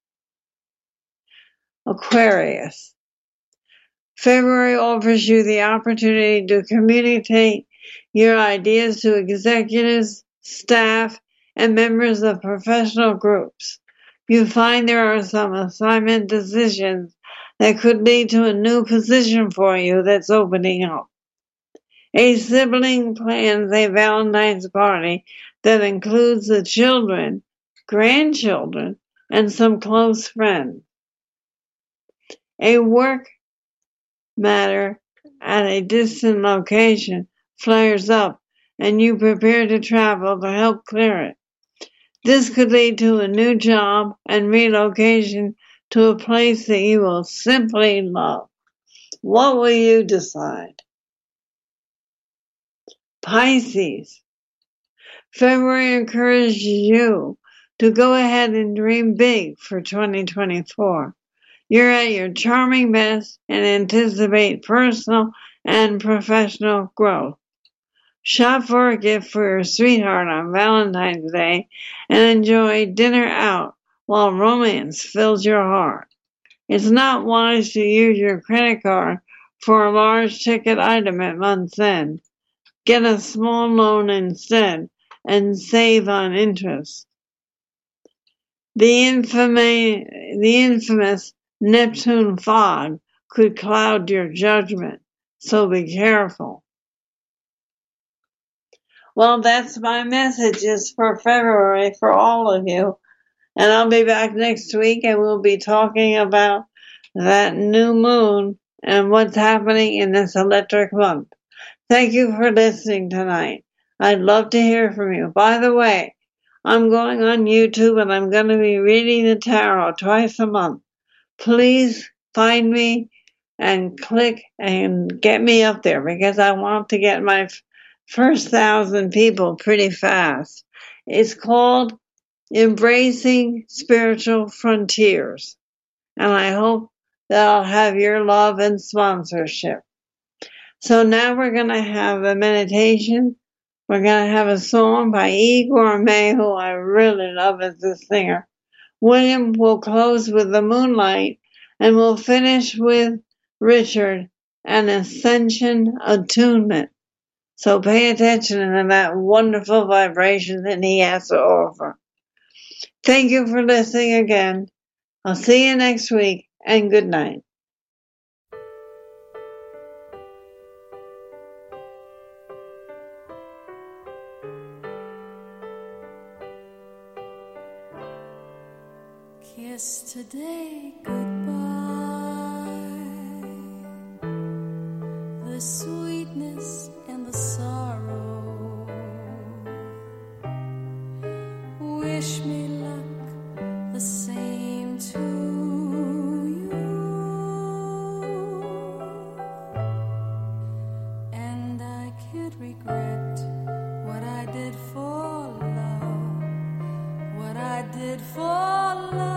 Aquarius. February offers you the opportunity to communicate your ideas to executives, staff, and members of professional groups. You find there are some assignment decisions that could lead to a new position for you that's opening up. A sibling plans a Valentine's party that includes the children, grandchildren, and some close friends. A work matter at a distant location flares up and you prepare to travel to help clear it. This could lead to a new job and relocation to a place that you will simply love. What will you decide? Pisces. February encourages you to go ahead and dream big for twenty twenty-four. You're at your charming best and anticipate personal and professional growth. Shop for a gift for your sweetheart on Valentine's Day and enjoy dinner out while romance fills your heart. It's not wise to use your credit card for a large ticket item at month's end. Get a small loan instead and save on interest. The infamous, the infamous Neptune fog could cloud your judgment, so be careful. Well, that's my messages for February for all of you. And I'll be back next week and we'll be talking about that new moon and what's happening in this electric month. Thank you for listening tonight. I'd love to hear from you. By the way, I'm going on YouTube and I'm going to be reading the tarot twice a month. Please find me and click and get me up there because I want to get my f- first thousand people pretty fast. It's called Embracing Spiritual Frontiers. And I hope that I'll have your love and sponsorship. So now we're going to have a meditation. We're going to have a song by Igor May, who I really love as a singer. William will close with The Moonlight, and we'll finish with Richard, an Ascension Attunement. So pay attention to that wonderful vibration that he has to offer. Thank you for listening again. I'll see you next week, and good night. Kiss today goodbye, the sweetness and the sorrow. Wish me luck, the same to you. And I can't regret what I did for love, what I did for love.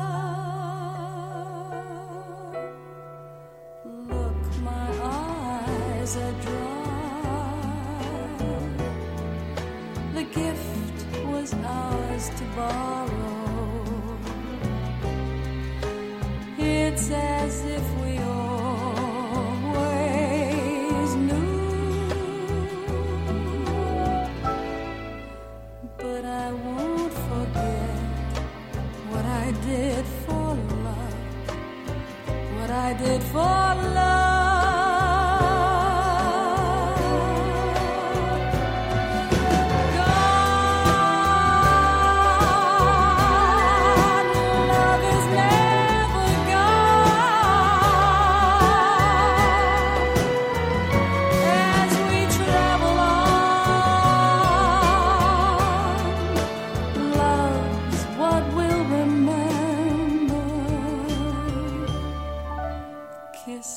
Are dry. The gift was ours to borrow. It's as if we always knew. But I won't forget what I did for love, what I did for love. Kiss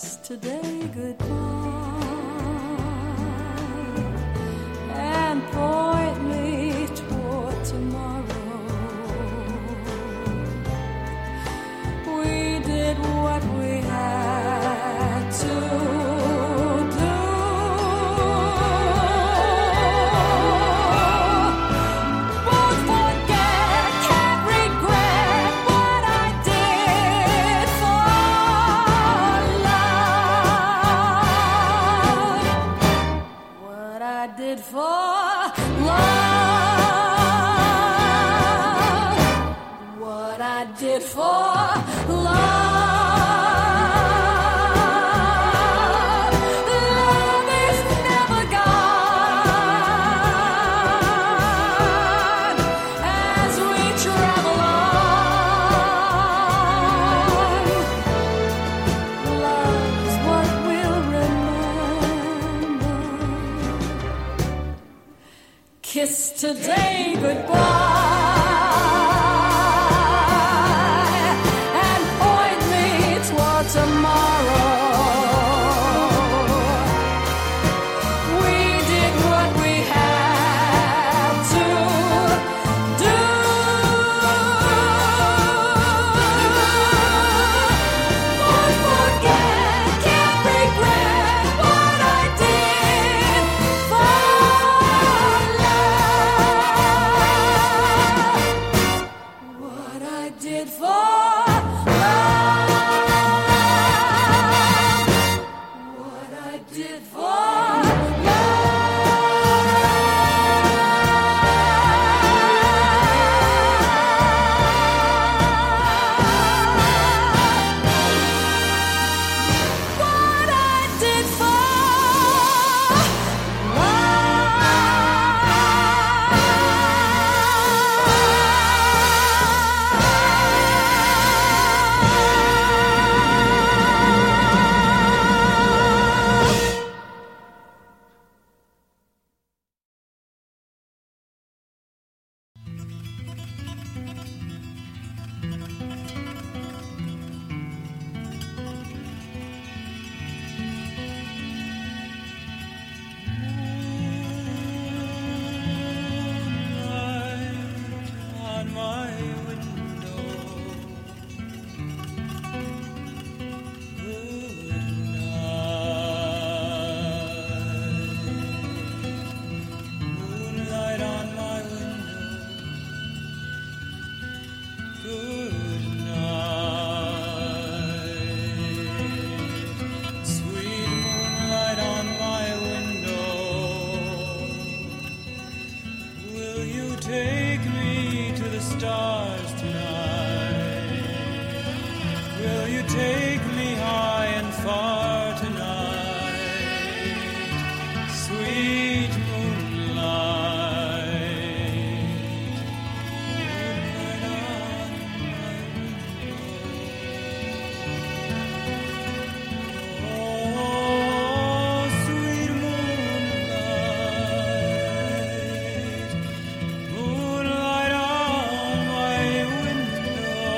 say goodbye and point me toward tomorrow. We did what we had to do. Won't forget, can't regret what I did for love. What I did for love. What I did for What I did for on my window. Good night. Moonlight on my window. Good night. Sweet moonlight on my window. Will you take me to the stars tonight? Will you take me high and far tonight? Sweet moonlight. Moonlight on my window. Oh, sweet moonlight. Moonlight on my window.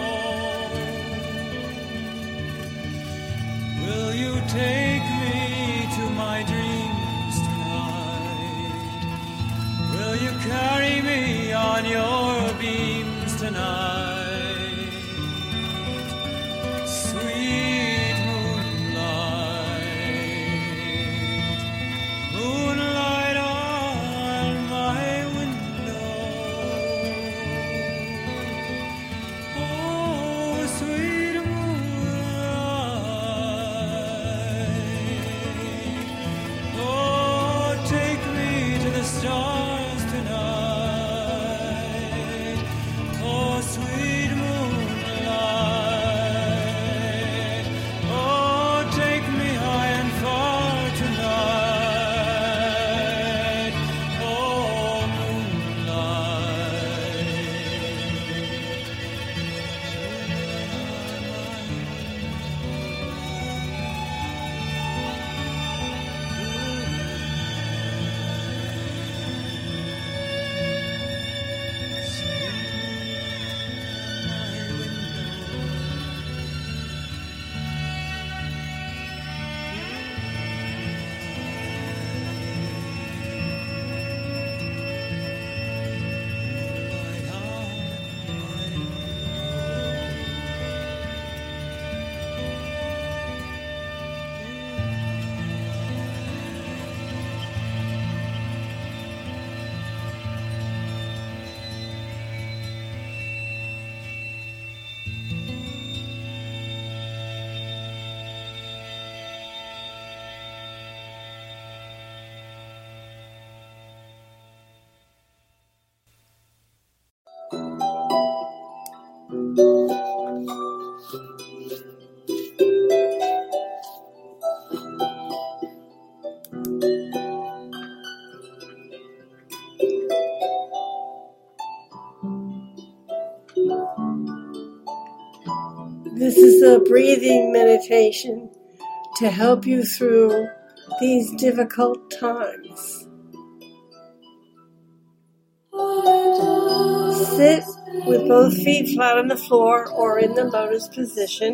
Will you take me to my dreams tonight? Will you carry me on your beams tonight? Sweet moonlight. Moonlight on my window. Oh, sweet moonlight. Oh, take me to the stars tonight. Oh, sweet moonlight. Oh, take me high and far tonight. Oh, This is a breathing meditation to help you through these difficult times. Sit with both feet flat on the floor or in the lotus position.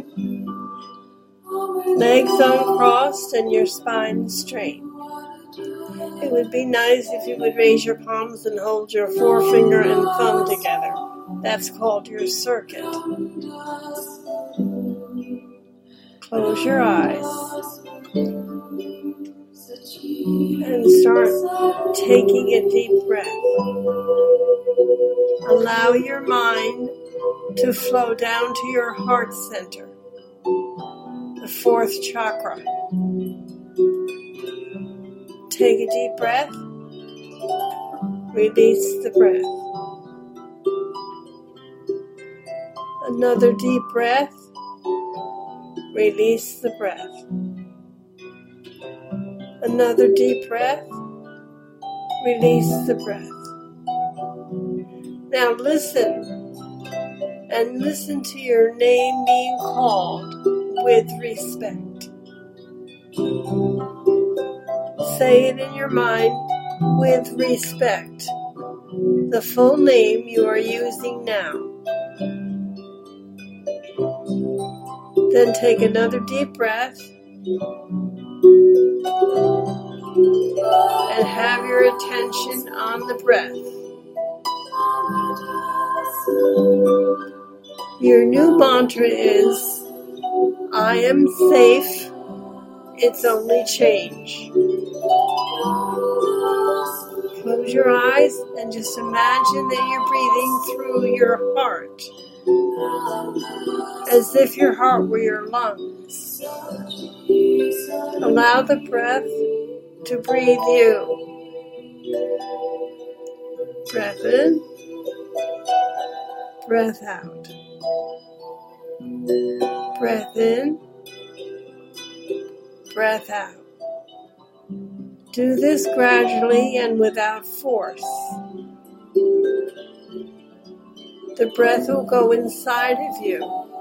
Legs uncrossed and your spine straight. It would be nice if you would raise your palms and hold your forefinger and thumb together. That's called your circuit. Close your eyes and start taking a deep breath. Allow your mind to flow down to your heart center, the fourth chakra. Take a deep breath. Release the breath. Another deep breath. Release the breath. Another deep breath. Release the breath. Now listen, and listen to your name being called with respect. Say it in your mind with respect, the full name you are using now. Then take another deep breath and have your attention on the breath. Your new mantra is, I am safe, it's only change. Close your eyes and just imagine that you're breathing through your heart, as if your heart were your lungs. Allow the breath to breathe you. Breath in, breath out. Breath in, breath out. Do this gradually and without force. The breath will go inside of you.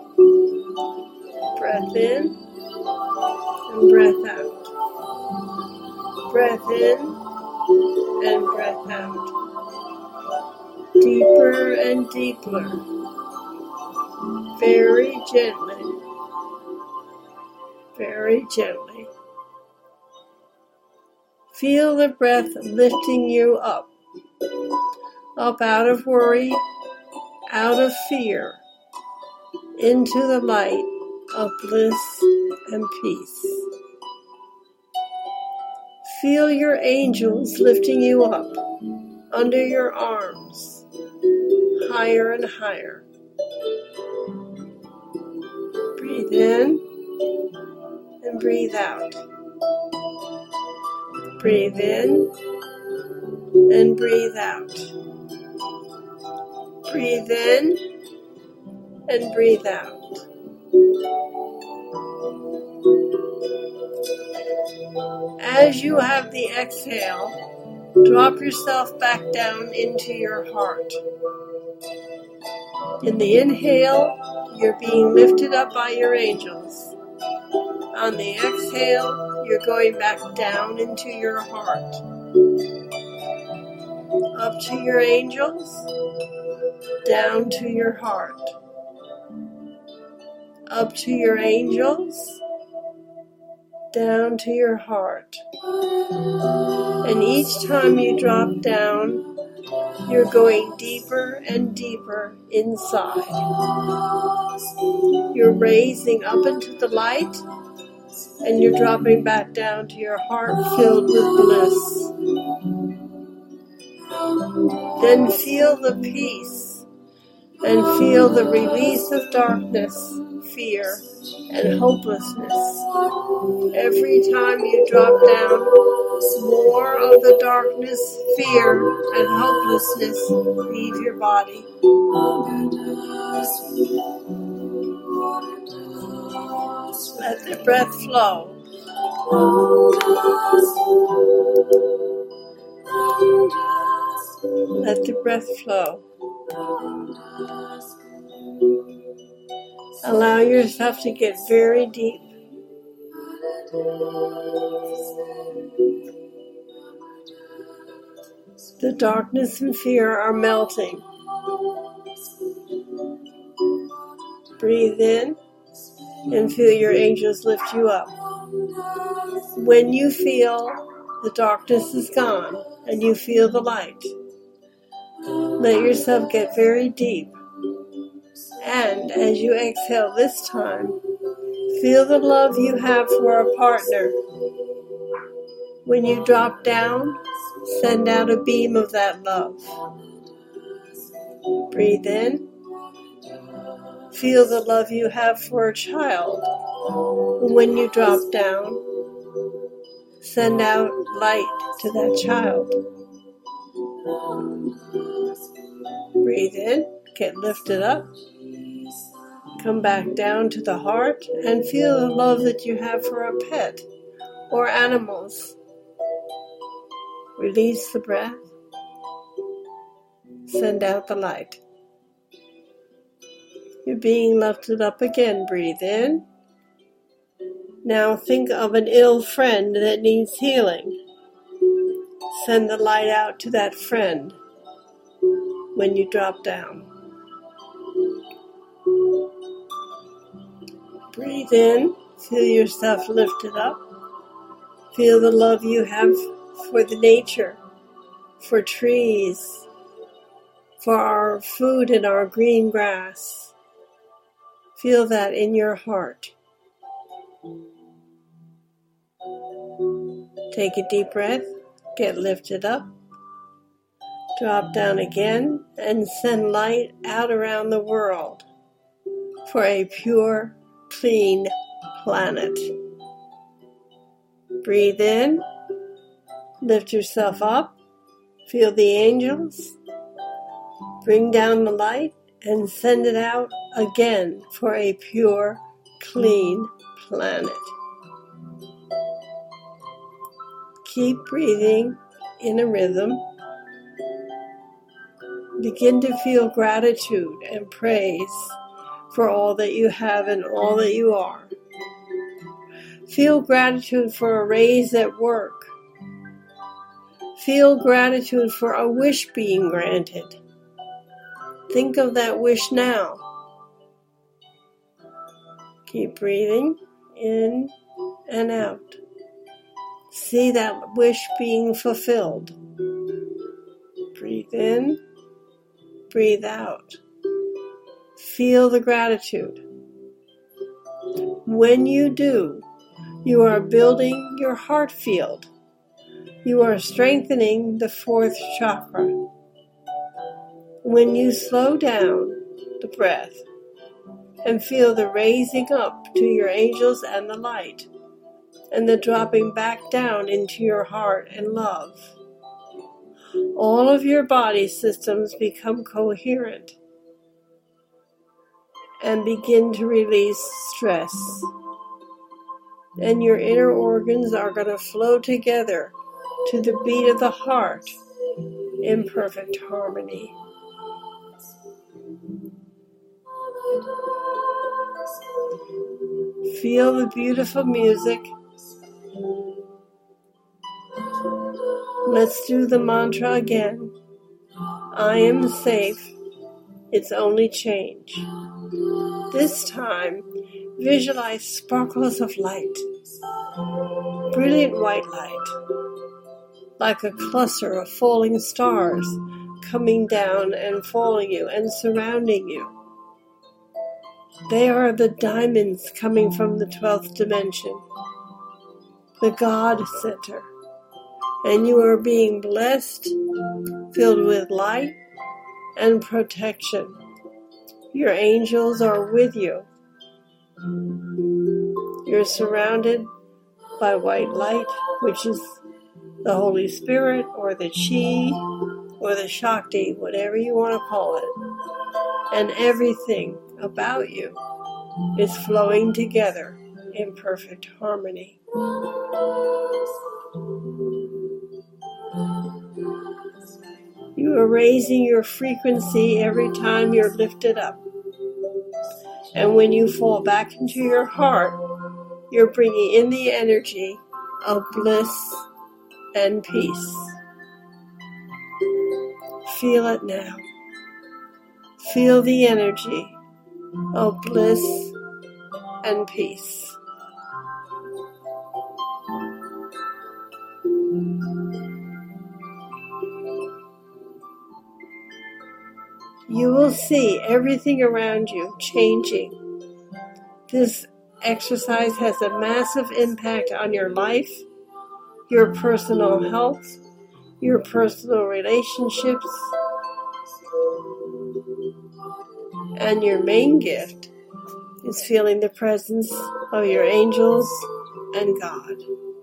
Breath in and breath out. Breath in and breath out. Deeper and deeper. Very gently. Very gently. Feel the breath lifting you up. Up out of worry, out of fear, into the light of bliss and peace. Feel your angels lifting you up under your arms, higher and higher. Breathe in and breathe out. Breathe in and breathe out. Breathe in and breathe out. As you have the exhale, drop yourself back down into your heart. In the inhale, you're being lifted up by your angels. On the exhale, you're going back down into your heart. Up to your angels, down to your heart. Up to your angels, down to your heart. And each time you drop down, you're going deeper and deeper inside. You're raising up into the light, and you're dropping back down to your heart filled with bliss. Then feel the peace and feel the release of darkness, fear, and hopelessness. Every time you drop down, more of the darkness, fear, and hopelessness leave your body. Let the breath flow. Let the breath flow. Allow yourself to get very deep. The darkness and fear are melting. Breathe in and feel your angels lift you up. When you feel the darkness is gone and you feel the light, let yourself get very deep. And as you exhale this time, feel the love you have for a partner. When you drop down, send out a beam of that love. Breathe in. Feel the love you have for a child. When you drop down, send out light to that child. Breathe in, get lifted up. Come back down to the heart and feel the love that you have for a pet or animals. Release the breath. Send out the light. You're being lifted up again. Breathe in. Now think of an ill friend that needs healing. Send the light out to that friend when you drop down. Breathe in. Feel yourself lifted up. Feel the love you have for the nature, for trees, for our food and our green grass. Feel that in your heart. Take a deep breath, get lifted up, drop down again, and send light out around the world for a pure, clean planet. Breathe in, lift yourself up, feel the angels, bring down the light, and send it out again for a pure, clean planet. Keep breathing in a rhythm. Begin to feel gratitude and praise for all that you have and all that you are. Feel gratitude for a raise at work. Feel gratitude for a wish being granted. Think of that wish now. Keep breathing in and out. See that wish being fulfilled. Breathe in, breathe out. Feel the gratitude. When you do, you are building your heart field. You are strengthening the fourth chakra. When you slow down the breath and feel the raising up to your angels and the light, and the dropping back down into your heart and love, all of your body systems become coherent and begin to release stress. And your inner organs are going to flow together to the beat of the heart in perfect harmony. Feel the beautiful music. Let's do the mantra again. I am safe. It's only change. This time, visualize sparkles of light, brilliant white light, like a cluster of falling stars coming down and following you and surrounding you. They are the diamonds coming from the twelfth dimension, the God Center, and you are being blessed, filled with light and protection. Your angels are with you. You're surrounded by white light, which is the Holy Spirit or the Chi or the Shakti, whatever you want to call it. And everything about you is flowing together in perfect harmony. You are raising your frequency every time you're lifted up. And when you fall back into your heart, you're bringing in the energy of bliss and peace. Feel it now. Feel the energy of bliss and peace. You will see everything around you changing. This exercise has a massive impact on your life, your personal health, your personal relationships, and your main gift is feeling the presence of your angels and God.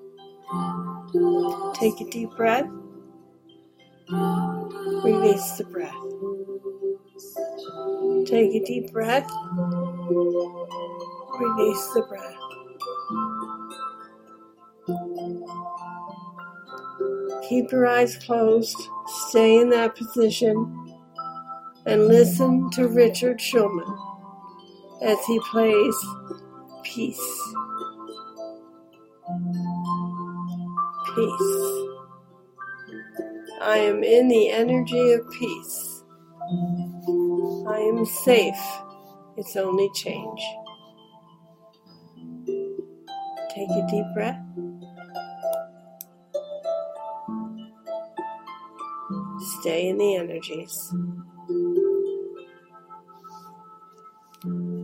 Take a deep breath. Release the breath. Take a deep breath. Release the breath. Keep your eyes closed. Stay in that position and listen to Richard Shulman as he plays Peace. Peace. I am in the energy of peace. I am safe. It's only change. Take a deep breath. Stay in the energies.